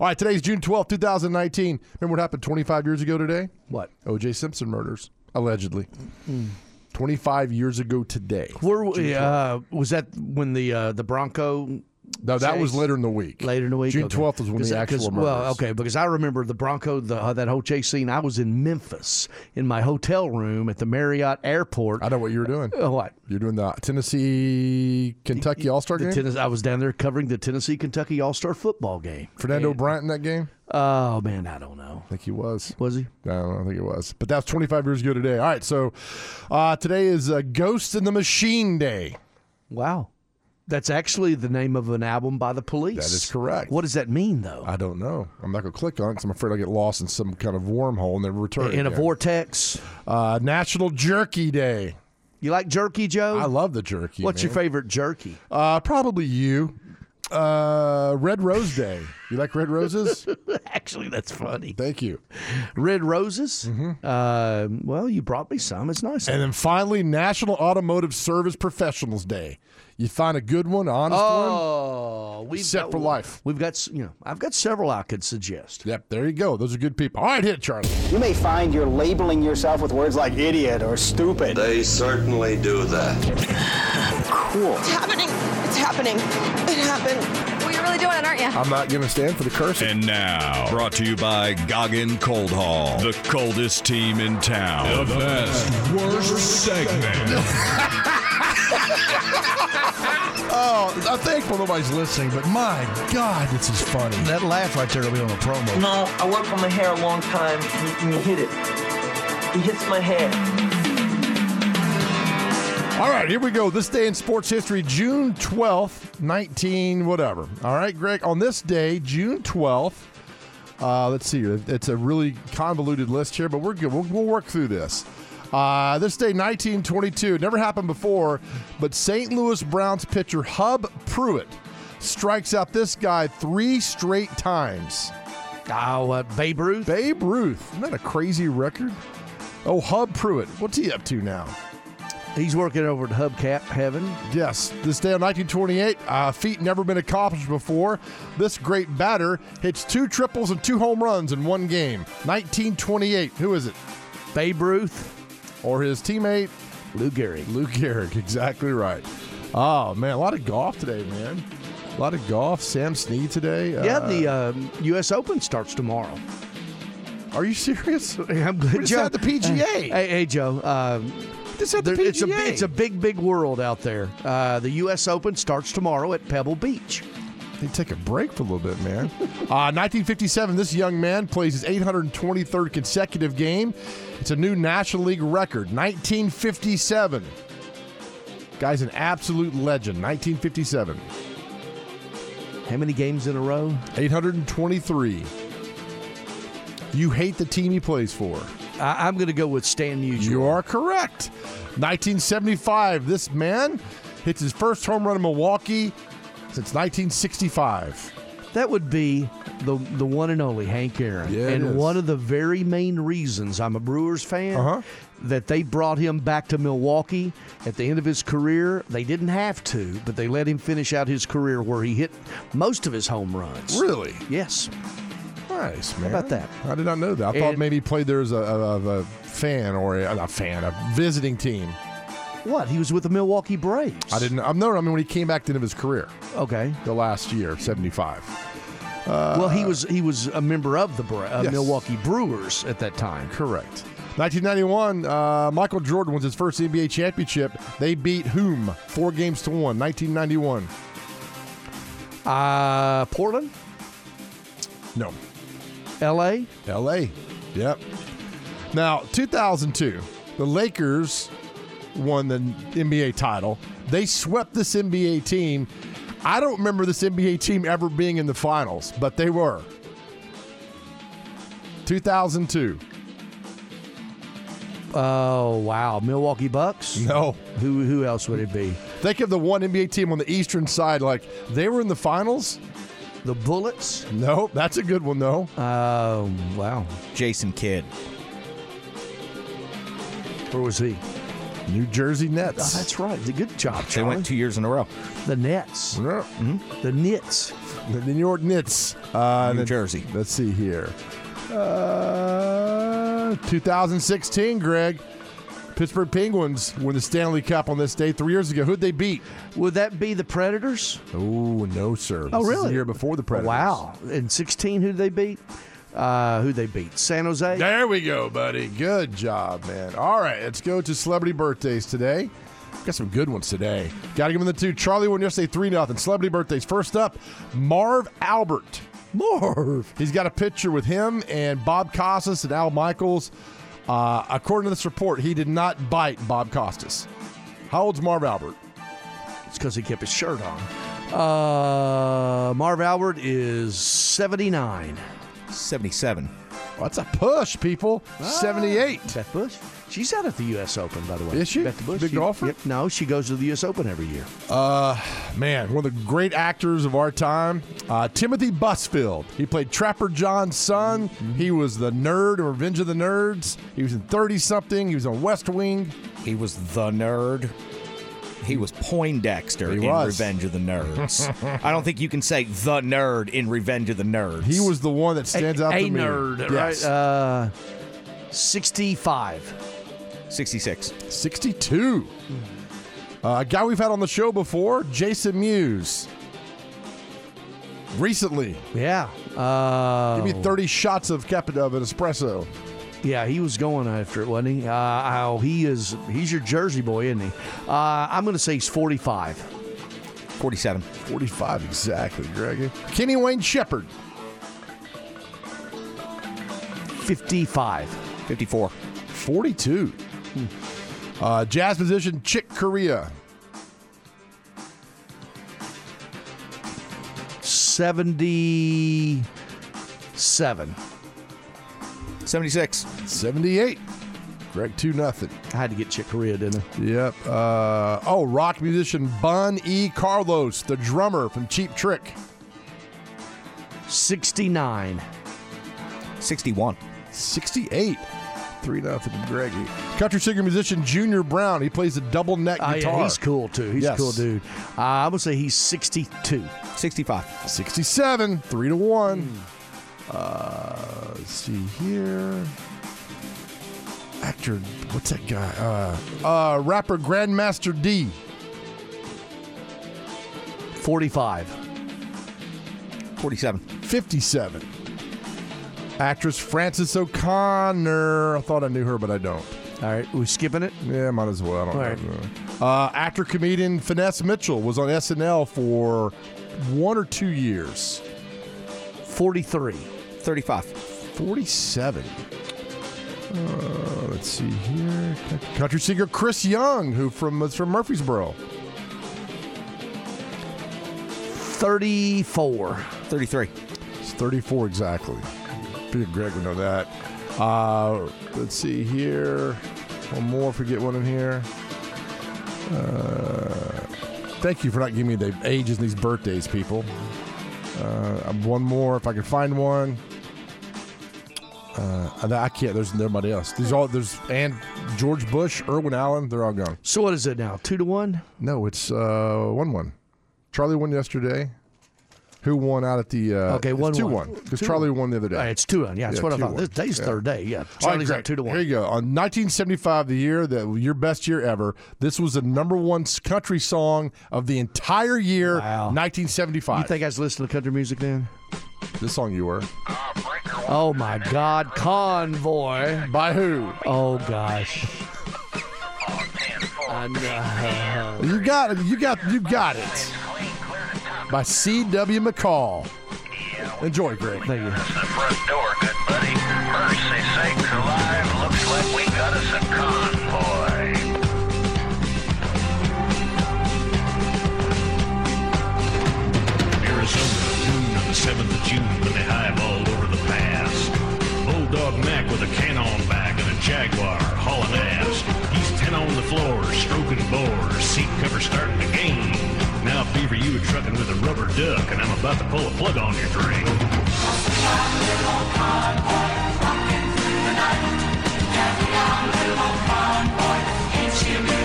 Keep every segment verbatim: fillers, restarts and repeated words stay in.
All right, today's June twelfth, twenty nineteen. Remember what happened twenty-five years ago today? What? O J Simpson murders, allegedly. Mm. twenty-five years ago today. Where uh, was that when the uh, the Bronco? No, that chase? was later in the week. Later in the week. June twelfth okay. was when the actual murders. Well, okay, because I remember the Bronco, the, uh, that whole chase scene. I was in Memphis in my hotel room at the Marriott Airport. I know what you were doing. Uh, what? You're doing the Tennessee Kentucky All Star game. Tennis, I was down there covering the Tennessee Kentucky All Star football game. Fernando and, Bryant in that game. Oh man, I don't know. I think he was. Was he? I don't know. I think he was. But that was twenty-five years ago today. All right, so uh, today is uh, Ghost in the Machine Day. Wow. That's actually the name of an album by the Police. That is correct. What does that mean, though? I don't know. I'm not going to click on it because I'm afraid I'll get lost in some kind of wormhole and then return. In again. a vortex. Uh, National Jerky Day. You like jerky, Joe? I love the jerky. What's man. your favorite jerky? Uh, probably you. Uh, Red Rose Day. You like red roses? Actually, that's funny. Thank you. Red roses? Mm-hmm. Uh, well, you brought me some. It's nice. And then finally, National Automotive Service Professionals Day. You find a good one, honest oh, one, we've set got, for life. We've got, you know, I've got several I could suggest. Yep, there you go. Those are good people. All right, hit it, Charlie. You may find you're labeling yourself with words like idiot or stupid. They certainly do that. Cool. It's happening. It's happening. It happened. Well, you're really doing it, aren't you? I'm not going to stand for the cursing. And now, brought to you by Goggin Cold Haul, the coldest team in town. The best, worst segment. Oh, I'm thankful nobody's listening, but my God, this is funny. That laugh right there will be on a promo. No, I work on my hair a long time, and you hit it. He hits my hair. All right, here we go. This day in sports history, June twelfth, nineteen whatever. All right, Greg, on this day, June twelfth, uh, let's see, it's a really convoluted list here, but we're good. We'll, we'll work through this. Uh, this day, nineteen twenty-two, never happened before, but Saint Louis Browns pitcher Hub Pruitt strikes out this guy three straight times. Oh, what, Babe Ruth? Babe Ruth. Isn't that a crazy record? Oh, Hub Pruitt. What's he up to now? He's working over at Hubcap Heaven. Yes. This day in nineteen twenty-eight, uh, feat never been accomplished before. This great batter hits two triples and two home runs in one game. nineteen twenty-eight. Who is it? Babe Ruth. Or his teammate? Lou Gehrig. Lou Gehrig. Exactly right. Oh, man. A lot of golf today, man. A lot of golf. Sam Snead today. Yeah, uh, the uh, U S Open starts tomorrow. Are you serious? I'm good. We just Joe, had the P G A. Hey, hey Joe. Uh, Just had the there, P G A. it's, a, it's a big, big world out there. Uh, the U S Open starts tomorrow at Pebble Beach. They take a break for a little bit, man. uh, nineteen fifty-seven, this young man plays his eight hundred twenty-third consecutive game. It's a new National League record. nineteen fifty-seven. Guy's an absolute legend. nineteen fifty-seven. How many games in a row? eight hundred twenty-three. You hate the team he plays for. I, I'm going to go with Stan Musial. You are correct. nineteen seventy-five, this man hits his first home run in Milwaukee since nineteen sixty-five. That would be the the one and only Hank Aaron. Yeah, it and is. one of the very main reasons I'm a Brewers fan, Uh-huh. that they brought him back to Milwaukee at the end of his career. They didn't have to, but they let him finish out his career where he hit most of his home runs. Really? Yes. Nice, man. How about that? I did not know that. I thought And- maybe he played there as a, a, a fan or a, a fan, a visiting team. What? He was with the Milwaukee Braves. I didn't. I'm no. I mean, when he came back to the end of his career, Okay. the last year, seventy-five. well, he was he was a member of the Bra- uh, Yes. Milwaukee Brewers at that time. Correct. nineteen ninety-one, uh, Michael Jordan wins his first N B A championship. They beat whom? Four games to one. nineteen ninety-one. Uh, Portland, No. L A. L A. Yep. Now, two thousand two, the Lakers won the N B A title. They swept this N B A team. I don't remember this N B A team ever being in the finals, but they were. two thousand two. Oh wow, Milwaukee Bucks. No. Who who else would it be? Think of the one N B A team on the eastern side, like they were in the finals. The Bullets. No, that's a good one though. Oh wow. Jason Kidd. Where was he? New Jersey Oh, Nets. that's right. Good job, They Charlie. went two years in a row. The Nets. Yeah. The Nits. The New York Knicks. Uh, New then- Jersey. Let's see here. Uh, two thousand sixteen, Greg. Pittsburgh Penguins win the Stanley Cup on this day three years ago. Who'd they beat? Would that be the Predators? Oh, no, sir. Oh, This is really? the year before the Predators. Wow. In sixteen, who did they beat? Uh, who they beat? San Jose? There we go, buddy. Good job, man. All right, let's go to celebrity birthdays today. Got some good ones today. Got to give them the two. Charlie won yesterday three nothing. Celebrity birthdays. First up, Marv Albert. Marv. He's got a picture with him and Bob Costas and Al Michaels. Uh, according to this report, he did not bite Bob Costas. How old's Marv Albert? It's because he kept his shirt on. Uh, Marv Albert is seventy-nine. seventy-seven. Well, that's a push, people. seventy-eight. Beth Bush? She's out at the U S Open, by the way. Is she? Beth Bush? Big She- golfer? Yep. No, she goes to the U S Open every year. Man, one of the great actors of our time, uh, Timothy Busfield. He played Trapper John's son. Mm-hmm. He was the nerd in Revenge of the Nerds. He was in thirty-something. He was on West Wing. He was the nerd. He was Poindexter He in was. Revenge of the Nerds. I don't think you can say the nerd in Revenge of the Nerds. He was the one that stands a, out a to me. nerd, Yes. right? Uh, sixty-five. sixty-six. sixty-two. Uh, a guy we've had on the show before, Jason Mewes. Recently. Yeah. Uh, Give me thirty shots of Capita of an espresso. Yeah, he was going after it, wasn't he? Uh, how he is, he's your Jersey boy, isn't he? Uh, I'm going to say he's forty-five. forty-seven. forty-five exactly, Greg. Kenny Wayne Shepherd. fifty-five. fifty-four. forty-two. Uh, jazz musician Chick Corea. seventy-seven. seventy-six. seventy-eight. Greg, two nothing. I had to get Chick Corea, didn't I? Yep. Uh, oh, rock musician Bun E. Carlos, the drummer from Cheap Trick. sixty-nine. sixty-one. sixty-eight. three nothing to Greggy. Country singer musician Junior Brown. He plays a double neck Oh, guitar. yeah, he's cool, too. He's Yes. a cool dude. Uh, I'm going to say he's sixty-two. sixty-five. sixty-seven. Three to one. Uh, let's see here. Actor, what's that guy? Uh, uh, rapper Grandmaster D. forty-five. forty-seven. fifty-seven. Actress Frances O'Connor. I thought I knew her, but I don't. All right, we skipping it? Yeah, might as well. I don't All know. right. Uh, actor comedian Finesse Mitchell was on S N L for one or two years. forty-three. thirty-five. forty-seven. Uh, let's see here. Country singer Chris Young, who from was from Murfreesboro. thirty-four. thirty-three. It's thirty-four exactly. Big Greg would know that. Uh, let's see here. One more. Forget one in here. Uh, thank you for not giving me the ages and these birthdays, people. Uh, one more, if I can find one. Uh, I can't. There's nobody else. These all there's and George Bush, Irwin Allen. They're all gone. So what is it now? Two to one? No, it's uh, one one. Charlie won yesterday. Who won out at the? Uh, Okay, one two one. one because Two Charlie one. won the other day. All right, it's two one. Yeah, that's Yeah, what I two thought. one. This day's Yeah. third day. Yeah, All right, Charlie's Greg, up two to one. Here you go. On nineteen seventy-five, the year that your best year ever, this was the number one country song of the entire year. Wow. nineteen seventy-five. You think I was listening to country music then? This song you were Oh my God, Convoy. by who? Oh gosh. I know. You got it. You got you got it. By C W McCall. Enjoy, Greg. Thank you. The front door, good buddy. Mercy sakes alive. Looks like we got us a convoy. Arizona, noon on the seventh of June when they highballed over the pass. Bulldog Mac with a cannon back and a Jaguar hauling ass. He's ten on the floor, stroking bores, seat cover starting to gain. Now Beaver, you were trucking with a rubber duck, and I'm about to pull a plug on your drain. Convoy, rocking through the night. Carry on, little old convoy. Ain't you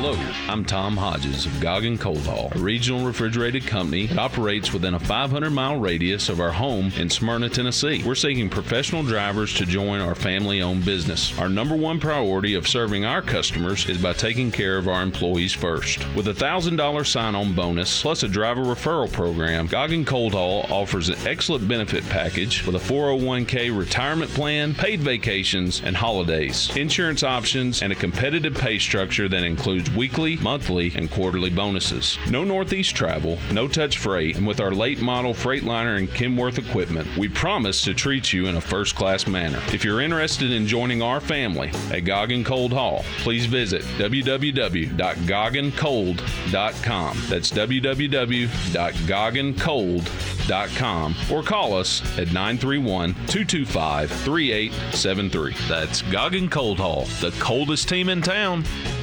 Hello, I'm Tom Hodges of Goggin Cold Haul, a regional refrigerated company that operates within a five hundred mile radius of our home in Smyrna, Tennessee. We're seeking professional drivers to join our family-owned business. Our number one priority of serving our customers is by taking care of our employees first. With a one thousand dollars sign-on bonus plus a driver referral program, Goggin Cold Haul offers an excellent benefit package with a four oh one k retirement plan, paid vacations, and holidays, insurance options, and a competitive pay structure that includes weekly, monthly, and quarterly bonuses. No Northeast travel, no touch freight, and with our late model Freightliner and Kenworth equipment, we promise to treat you in a first-class manner. If you're interested in joining our family at Goggin Cold Haul, please visit w w w dot goggin cold dot com. That's w w w dot goggin cold dot com or call us at nine three one, two two five, three eight seven three. That's Goggin Cold Haul, the coldest team in town.